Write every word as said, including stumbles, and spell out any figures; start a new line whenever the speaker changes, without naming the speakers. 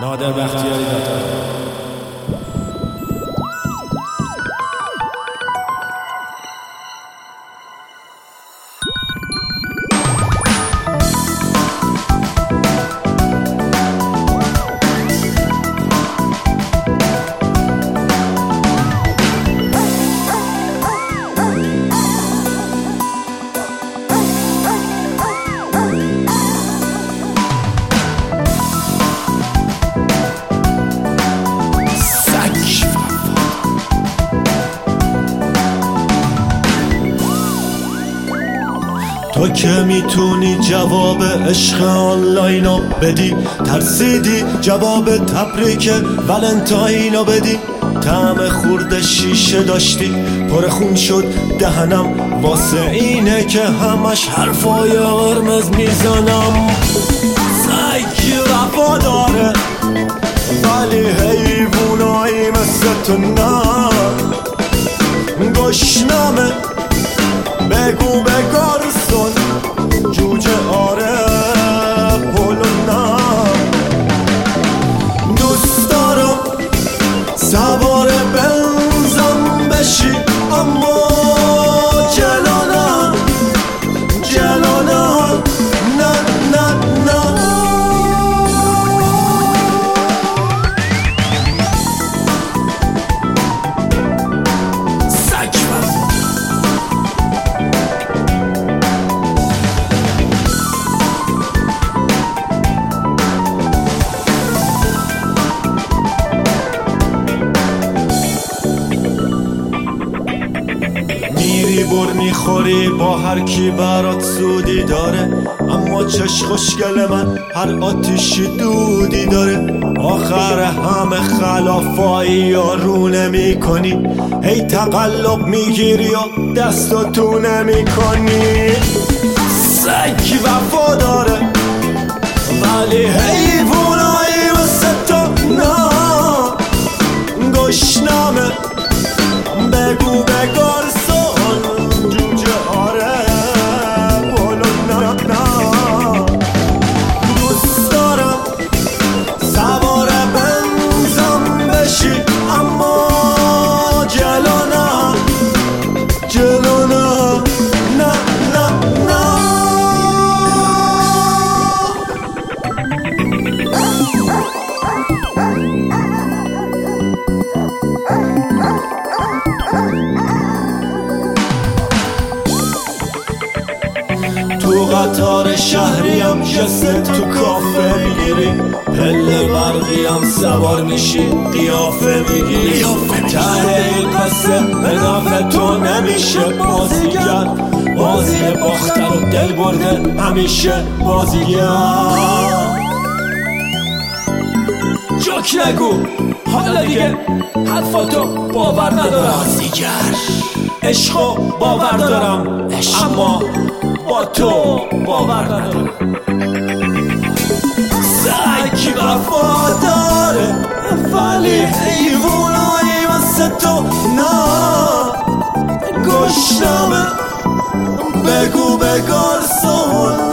نادر بختیاری داتا.
تو که میتونی جواب عشق آنلاینو بدی، ترسیدی جواب تبریک ولنتاینو بدی. طعم خورد شیشه داشتی پر خون شد دهنم، واسه اینه که همش حرفای قرمز میزنم. سگ وفا داره ولی حیوانایی مثل تو نه. گشنمه بگو به گارسون جوجه آره پولو نه. دوست دارم سوار بنزم بشی اما جلو نه جلو نه نه نه نه. میری بر میخوری با هر کی برات سودی داره، اما چش خوشگل من هر آتیشی دودی داره. آخر همه خلافایی یا رو نمی کنی، هی تقلب میگیری و دستو تو نمی کنی. سگ وفا داره ولی حیوانایی واسه تو نه. گشنمه بگو به گارسون جوجه آره پولو نه نه. دوست دارم سوار بنزم بشی اما جلو نه جلو نه نه نه نه. تو قطار شهریم جست تو کافه میگیری، پله برقیم سوار میشی قیافه میگیری. ته این قصه به نفع تو نمیشه بازیگر، بازی باختن و دل برده همیشه بازیگر. جوک نگو حالا دیگه حرفاتو باور ندارم. بازیگر عشقو باور دارم اما با تو باور ندارم. سگ وفا داره ولی حیوانایی واسه تو نه. گشنمه بگو به گارسون